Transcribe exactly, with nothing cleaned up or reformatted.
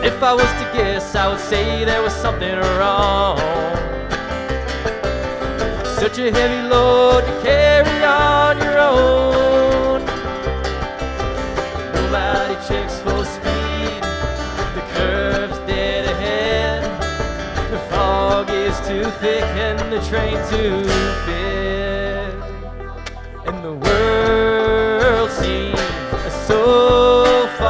If I was to guess, I would say there was something wrong. Such a heavy load to carry on your own. Nobody checks full speed, the curve's dead ahead. The fog is too thick and the train too big. And the world seems so